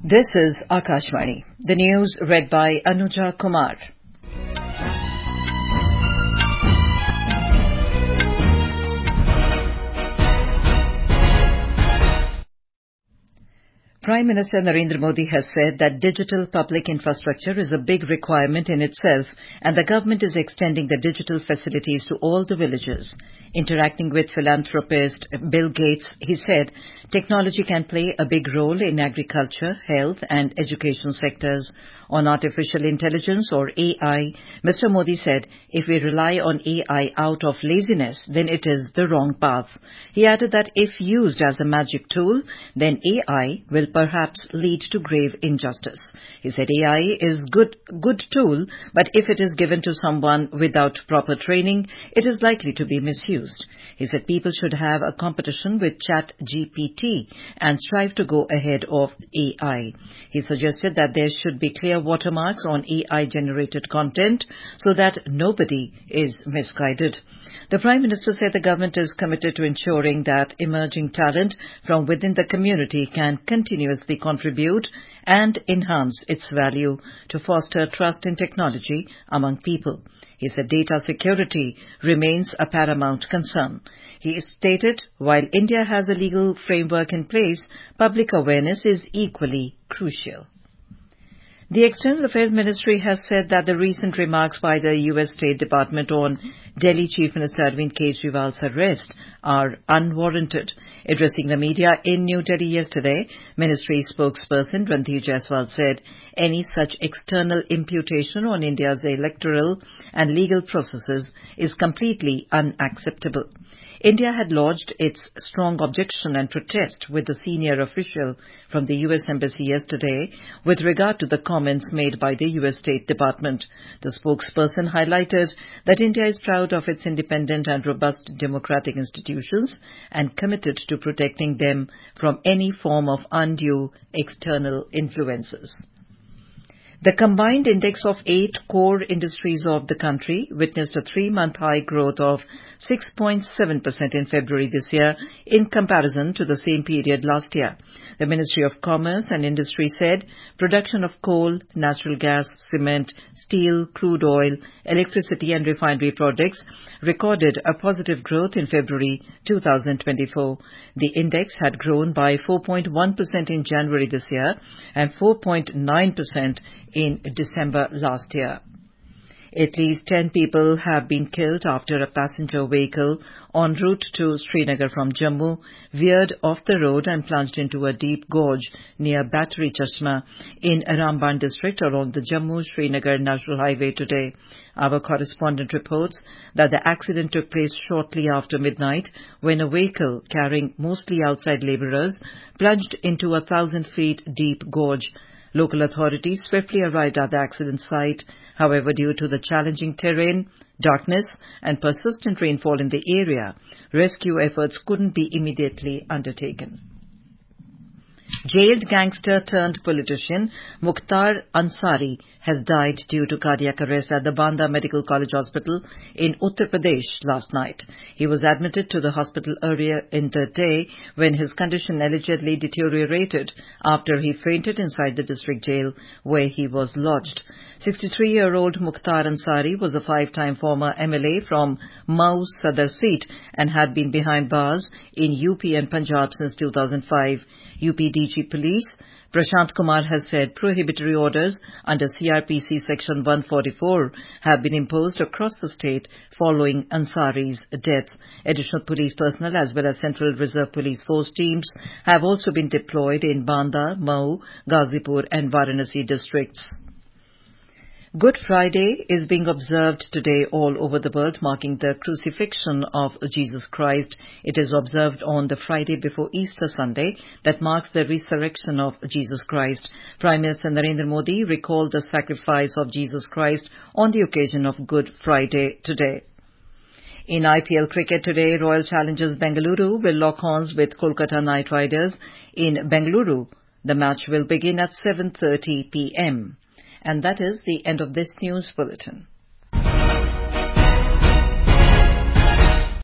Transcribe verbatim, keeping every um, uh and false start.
This is Akashvani. The news read by Anuja Kumar. Prime Minister Narendra Modi has said that digital public infrastructure is a big requirement in itself, and the government is extending the digital facilities to all the villages. Interacting with philanthropist Bill Gates, he said, technology can play a big role in agriculture, health and education sectors. On artificial intelligence or A I, Mister Modi said, if we rely on A I out of laziness, then it is the wrong path. He added that if used as a magic tool, then A I will perhaps lead to grave injustice. He said A I is good good tool, but if it is given to someone without proper training, it is likely to be misused. He said people should have a competition with ChatGPT and strive to go ahead of A I. He suggested that there should be clear watermarks on A I-generated content so that nobody is misguided. The Prime Minister said the government is committed to ensuring that emerging talent from within the community can continuously contribute and enhance its value to foster trust in technology among people. He said data security remains a paramount concern. He stated, while India has a legal framework in place, public awareness is equally crucial. The External Affairs Ministry has said that the recent remarks by the U S State Department on Delhi Chief Minister Arvind Kejriwal's arrest are unwarranted. Addressing the media in New Delhi yesterday, Ministry spokesperson Randhir Jaiswal said any such external imputation on India's electoral and legal processes is completely unacceptable. India had lodged its strong objection and protest with the senior official from the U S Embassy yesterday with regard to the comments made by the U S State Department. The spokesperson highlighted that India is proud of its independent and robust democratic institutions and committed to protecting them from any form of undue external influences. The combined index of eight core industries of the country witnessed a three-month high growth of six point seven percent in February this year in comparison to the same period last year. The Ministry of Commerce and Industry said production of coal, natural gas, cement, steel, crude oil, electricity and refinery products recorded a positive growth in February two thousand twenty-four. The index had grown by four point one percent in January this year and four point nine percent in December last year. At least ten people have been killed after a passenger vehicle en route to Srinagar from Jammu veered off the road and plunged into a deep gorge near Battery Chashma in Ramban district along the Jammu-Srinagar National Highway today. Our correspondent reports that the accident took place shortly after midnight when a vehicle carrying mostly outside labourers plunged into a thousand feet deep gorge. Local authorities swiftly arrived at the accident site. However, due to the challenging terrain, darkness and persistent rainfall in the area, rescue efforts couldn't be immediately undertaken. Jailed gangster turned politician Mukhtar Ansari has died due to cardiac arrest at the Banda Medical College Hospital in Uttar Pradesh last night. He was admitted to the hospital earlier in the day when his condition allegedly deteriorated after he fainted inside the district jail where he was lodged. sixty-three-year-old Mukhtar Ansari was a five-time former M L A from Mau Sadar seat and had been behind bars in U P and Punjab since two thousand five. U P D G Police Prashant Kumar has said prohibitory orders under C R P C Section one forty-four have been imposed across the state following Ansari's death. Additional police personnel as well as Central Reserve Police Force teams have also been deployed in Banda, Mau, Ghazipur and Varanasi districts. Good Friday is being observed today all over the world, marking the crucifixion of Jesus Christ. It is observed on the Friday before Easter Sunday that marks the resurrection of Jesus Christ. Prime Minister Narendra Modi recalled the sacrifice of Jesus Christ on the occasion of Good Friday today. In I P L cricket today, Royal Challengers Bengaluru will lock horns with Kolkata Knight Riders in Bengaluru. The match will begin at seven thirty p m And that is the end of this news bulletin.